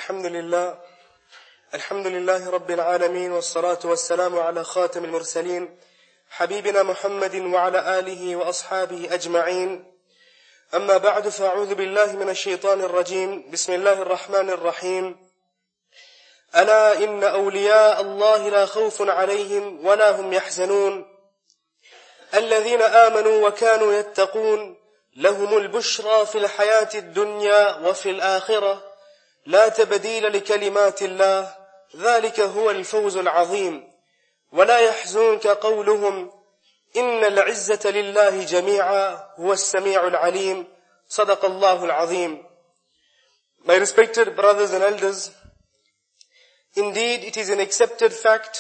الحمد لله رب العالمين والصلاة والسلام على خاتم المرسلين حبيبنا محمد وعلى آله وأصحابه أجمعين. أما بعد، فأعوذ بالله من الشيطان الرجيم. بسم الله الرحمن الرحيم. ألا إن أولياء الله لا خوف عليهم ولا هم يحزنون الذين آمنوا وكانوا يتقون لهم البشرى في الحياة الدنيا وفي الآخرة لا تبديل لكلمات الله ذلك هو الفوز العظيم. ولا يحزنك قولهم إن العزة لله جميعا هو السميع العليم. صدق الله العظيم. My respected brothers and elders, indeed it is an accepted fact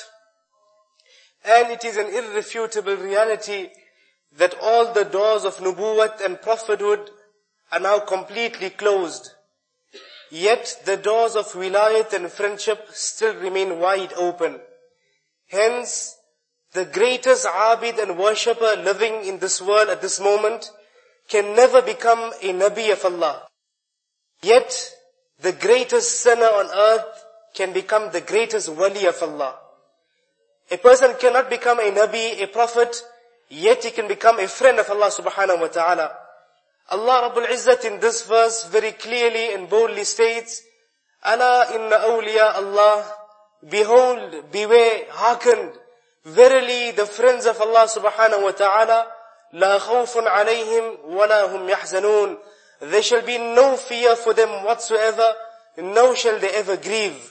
and it is an irrefutable reality that all the doors of nubuwwat and prophethood are now completely closed. Yet the doors of wilayat and friendship still remain wide open. Hence, the greatest abid and worshipper living in this world at this moment can never become a Nabi of Allah. Yet, the greatest sinner on earth can become the greatest wali of Allah. A person cannot become a Nabi, a prophet, yet he can become a friend of Allah subhanahu wa ta'ala. Allah Rabbul Izzat in this verse very clearly and boldly states, Ala inna awliya Allah, behold, beware, hearken, verily the friends of Allah subhanahu wa ta'ala, la khawfun alayhim wa la hum yahzanun. There shall be no fear for them whatsoever, nor shall they ever grieve.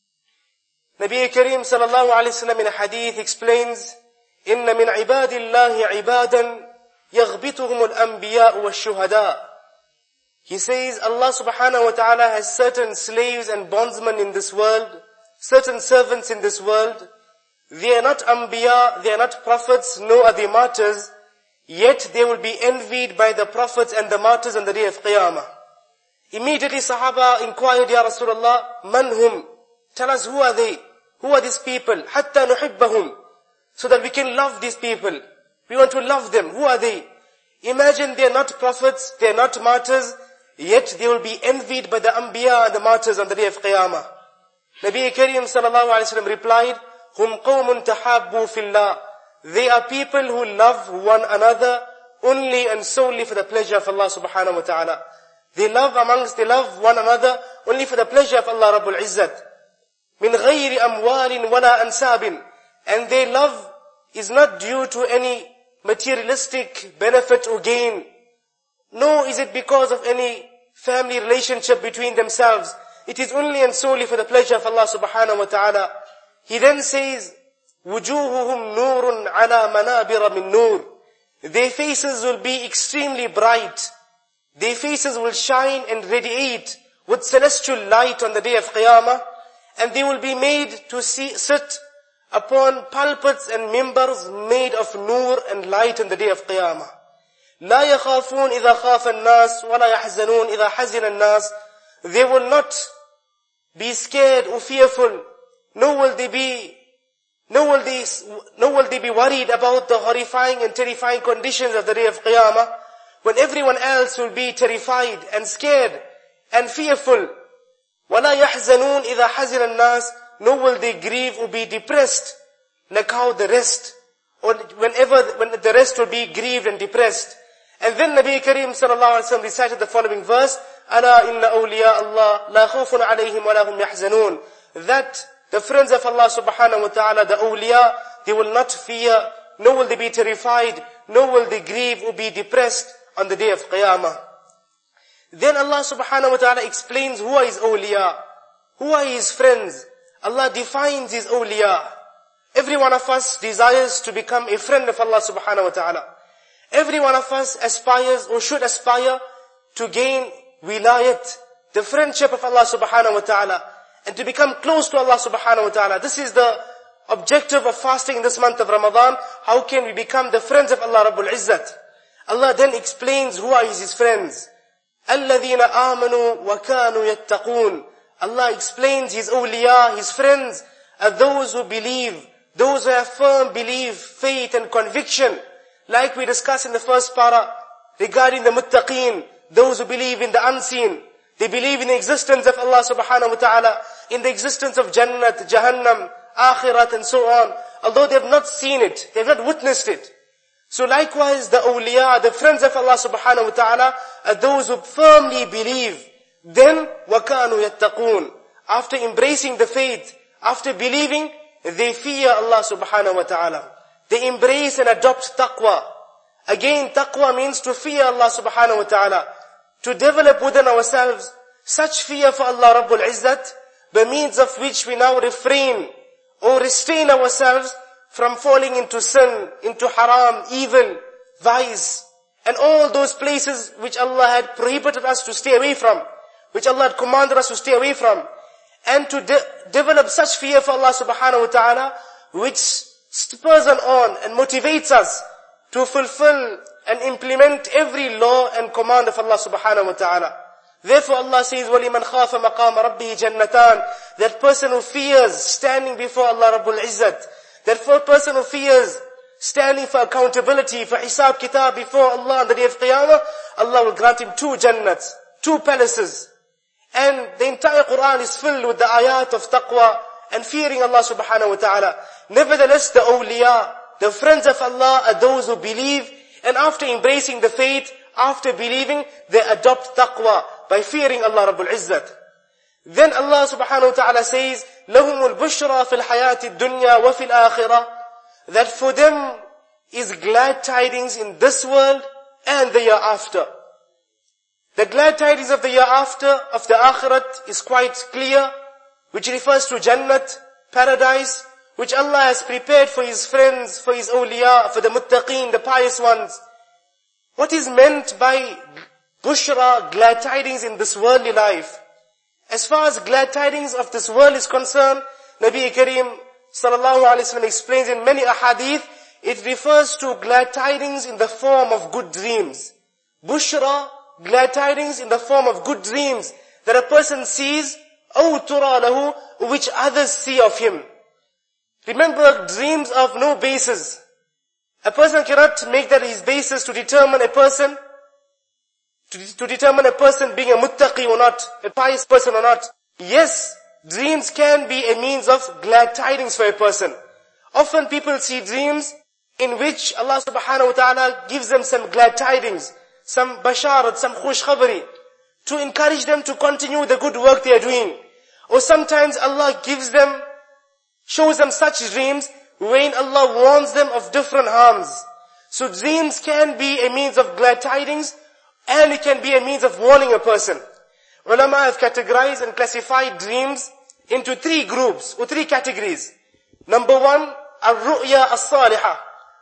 Nabi Kareem sallallahu alayhi wa sallam in a hadith explains, Inna min ibadillahi ibadan يغبطهم الأنبياء والشهداء. He says Allah subhanahu wa ta'ala has certain slaves and bondsmen in this world, certain servants in this world. They are not anbiya, they are not prophets, nor are they martyrs, yet they will be envied by the prophets and the martyrs on the day of Qiyamah. Immediately Sahaba inquired, Ya Rasulullah, man hum? Tell us, who are they? Who are these people? Hatta nuhibbahum. So that we can love these people. We want to love them. Who are they? Imagine they are not prophets, they are not martyrs, yet they will be envied by the anbiya and the martyrs on the day of Qiyamah. Nabi Kareem sallallahu alayhi wa sallam replied, Hum qawmun tahabbu fillah. They are people who love one another only and solely for the pleasure of Allah subhanahu wa ta'ala. They love one another only for the pleasure of Allah Rabbul Izzat. Min ghayri amwalin wala ansabin. And their love is not due to any materialistic benefit or gain. Nor is it because of any family relationship between themselves. It is only and solely for the pleasure of Allah subhanahu wa ta'ala. He then says, وُجُوهُهُمْ نُورٌ عَلَى مَنَابِرَ مِن نُور. Their faces will be extremely bright. Their faces will shine and radiate with celestial light on the day of Qiyamah. And they will be made to sit upon pulpits and mimbars made of nur and light on the day of Qiyamah. لا يخافون إذا خاف الناس ولا يحزنون إذا حزن الناس. They will not be scared or fearful, nor will they be worried about the horrifying and terrifying conditions of the day of Qiyamah, when everyone else will be terrified and scared and fearful. ولا يحزنون إذا حزن الناس. Nor will they grieve or be depressed, like how the rest, or when the rest will be grieved and depressed. And then Nabi Kareem sallallahu alaihi wasallam recited the following verse, Ala inna awliya Allah la khawfun alayhim wa la hum yahzanun. That the friends of Allah subhanahu wa ta'ala, the awliya, they will not fear, nor will they be terrified, nor will they grieve or be depressed on the day of Qiyamah. Then Allah subhanahu wa ta'ala explains who are his awliya, who are his friends. Allah defines his awliya. Every one of us desires to become a friend of Allah subhanahu wa ta'ala. Every one of us aspires or should aspire to gain wilayat, the friendship of Allah subhanahu wa ta'ala, and to become close to Allah subhanahu wa ta'ala. This is the objective of fasting in this month of Ramadan. How can we become the friends of Allah Rabbul Izzat? Allah then explains who are his friends. الَّذِينَ آمَنُوا وَكَانُوا يَتَّقُونَ. Allah explains his awliya, his friends, are those who believe, those who have firm belief, faith and conviction. Like we discussed in the first para regarding the muttaqeen, those who believe in the unseen. They believe in the existence of Allah subhanahu wa ta'ala, in the existence of Jannat, Jahannam, Akhirat and so on. Although they have not seen it, they have not witnessed it. So likewise the awliya, the friends of Allah subhanahu wa ta'ala, are those who firmly believe. Then, وَكَانُوا يَتَّقُونَ. After embracing the faith, after believing, they fear Allah subhanahu wa ta'ala. They embrace and adopt taqwa. Again, taqwa means to fear Allah subhanahu wa ta'ala. To develop within ourselves such fear for Allah Rabbul Izzat, by means of which we now refrain or restrain ourselves from falling into sin, into haram, evil, vice, and all those places which Allah had prohibited us to stay away from, which Allah had commanded us to stay away from, and to develop such fear for Allah subhanahu wa ta'ala, which spurs on and motivates us to fulfill and implement every law and command of Allah subhanahu wa ta'ala. Therefore Allah says, وَلِمَنْ خَافَ مَقَامَ رَبِّهِ جَنَّتَانِ. That person who fears standing before Allah Rabbul Izzat, that person who fears standing for accountability, for hisab kitab before Allah on the day of Qiyamah, Allah will grant him 2 jannats, 2 palaces. And the entire Quran is filled with the ayat of taqwa and fearing Allah subhanahu wa ta'ala. Nevertheless, the awliya, the friends of Allah, are those who believe, and after embracing the faith, after believing, they adopt taqwa by fearing Allah Rabbul Izzat. Then Allah subhanahu wa ta'ala says, لَهُمُ الْبُشْرَى فِي الْحَيَاةِ الدُّنْيَا وَفِي الْآخِرَةِ. That for them is glad tidings in this world and the year after. The glad tidings of the year after, of the akhirat, is quite clear, which refers to Jannat, paradise, which Allah has prepared for His friends, for His awliya, for the muttaqeen, the pious ones. What is meant by bushra, glad tidings in this worldly life? As far as glad tidings of this world is concerned, Nabi Kareem sallallahu alayhi wa sallam explains in many ahadith, it refers to glad tidings in the form of good dreams. Bushra, glad tidings in the form of good dreams that a person sees, أَوْ تُرَى لَهُ, which others see of him. Remember, dreams of no basis. A person cannot make that his basis to determine a person, to determine a person being a muttaqi or not, a pious person or not. Yes, dreams can be a means of glad tidings for a person. Often people see dreams in which Allah subhanahu wa ta'ala gives them some glad tidings, some basharat, some khush khabari, to encourage them to continue the good work they are doing. Or sometimes Allah shows them such dreams when Allah warns them of different harms. So dreams can be a means of glad tidings, and it can be a means of warning a person. Ulama have categorized and classified dreams into 3 groups or 3 categories. Number 1, al-ru'ya as-salihah.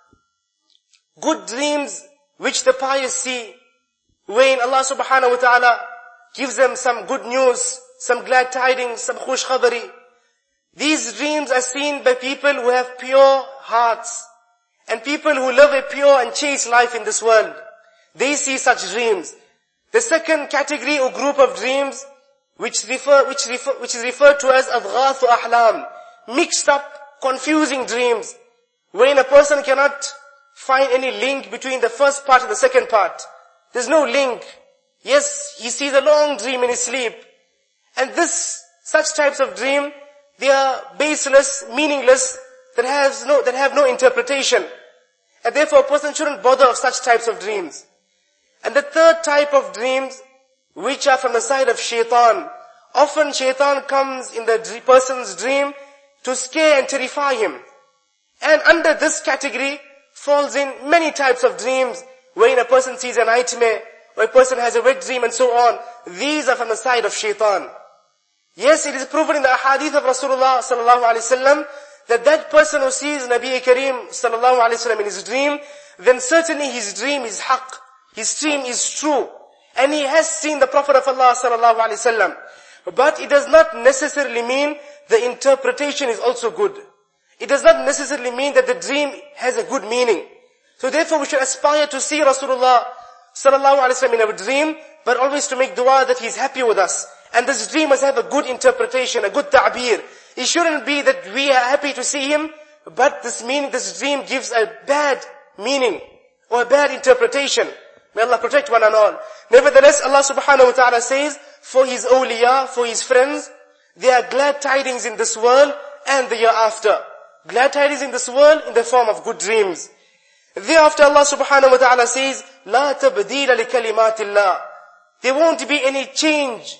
Good dreams which the pious see when Allah subhanahu wa ta'ala gives them some good news, some glad tidings, some khush khabari. These dreams are seen by people who have pure hearts and people who live a pure and chaste life in this world. They see such dreams. The second category or group of dreams, which is referred to as adghathu ahlam, mixed up, confusing dreams, when a person cannot find any link between the first part and the second part. There's no link. Yes, he sees a long dream in his sleep. And such types of dream, they are baseless, meaningless, that have no interpretation. And therefore a person shouldn't bother of such types of dreams. And the third type of dreams, which are from the side of shaitan. Often shaitan comes in the person's dream to scare and terrify him. And under this category falls in many types of dreams, when a person sees a nightmare, or a person has a wet dream and so on. These are from the side of shaitan. Yes, it is proven in the ahadith of Rasulullah sallallahu alaihi wasallam that person who sees Nabi Kareem sallallahu alaihi wasallam in his dream, then certainly his dream is haqq. His dream is true. And he has seen the Prophet of Allah sallallahu alaihi wasallam. But it does not necessarily mean the interpretation is also good. It does not necessarily mean that the dream has a good meaning. So therefore we should aspire to see Rasulullah sallallahu alaihi wasallam in our dream, but always to make dua that he's happy with us. And this dream must have a good interpretation, a good ta'bir. It shouldn't be that we are happy to see him, but this dream gives a bad meaning or a bad interpretation. May Allah protect one and all. Nevertheless, Allah subhanahu wa ta'ala says, for his awliya, for his friends, there are glad tidings in this world and the year after. Glad tidings in this world in the form of good dreams. Thereafter Allah subhanahu wa ta'ala says, لا تبديل لكلمات الله. There won't be any change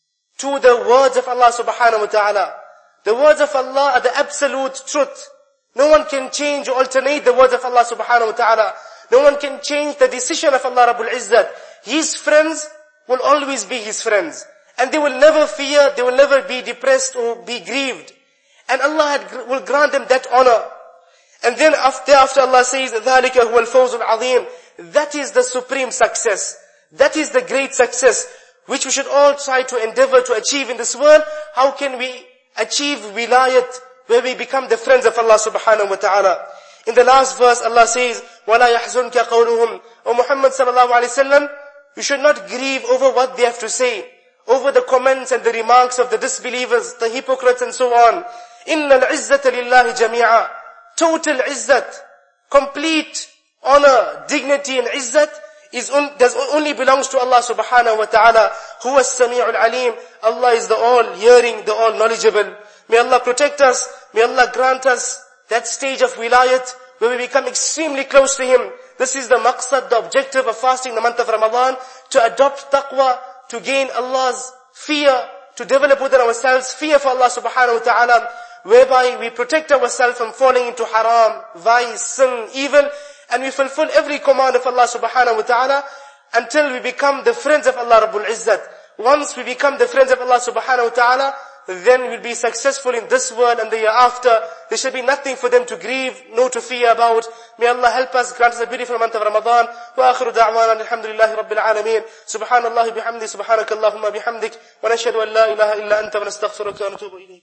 to the words of Allah subhanahu wa ta'ala. The words of Allah are the absolute truth. No one can change or alternate the words of Allah subhanahu wa ta'ala. No one can change the decision of Allah Rabbul Izzat. His friends will always be His friends. And they will never fear, they will never be depressed or be grieved. And Allah will grant them that honor. And then after Allah says, ذَلِكَ هُوَ الْفَوْزُ الْعَظِيمُ. That is the supreme success. That is the great success which we should all try to endeavor to achieve in this world. How can we achieve wilayat, where we become the friends of Allah subhanahu wa ta'ala? In the last verse, Allah says, وَلَا يَحْزُنْكَ قَوْلُهُمْ. O Muhammad sallallahu alayhi wa sallam, you should not grieve over what they have to say, over the comments and the remarks of the disbelievers, the hypocrites and so on. إِنَّ الْعِزَّةَ لِلَّهِ جَمِيعًا. Total izzat, complete honor, dignity and izzat does only belongs to Allah subhanahu wa ta'ala. Huwa as-sami'ul alim. Allah is the all hearing, the all knowledgeable. May Allah protect us. May Allah grant us that stage of wilayat where we become extremely close to Him. This is the maqsad, the objective of fasting the month of Ramadan, to adopt taqwa, to gain Allah's fear, to develop within ourselves fear for Allah subhanahu wa ta'ala, whereby we protect ourselves from falling into haram, vice, sin, evil, and we fulfill every command of Allah subhanahu wa ta'ala until we become the friends of Allah Rabbul Izzat. Once we become the friends of Allah subhanahu wa ta'ala, then we'll be successful in this world and the year after. There shall be nothing for them to grieve, no to fear about. May Allah help us, grant us a beautiful month of Ramadan. Wa akhiru da'wana alhamdulillahi rabbil alameen. Subhanallahi bihamdi, subhanakallahumma bihamdik. Wa nashhadu an la ilaha illa anta wa nastaghfiruka wa natubu ilayk.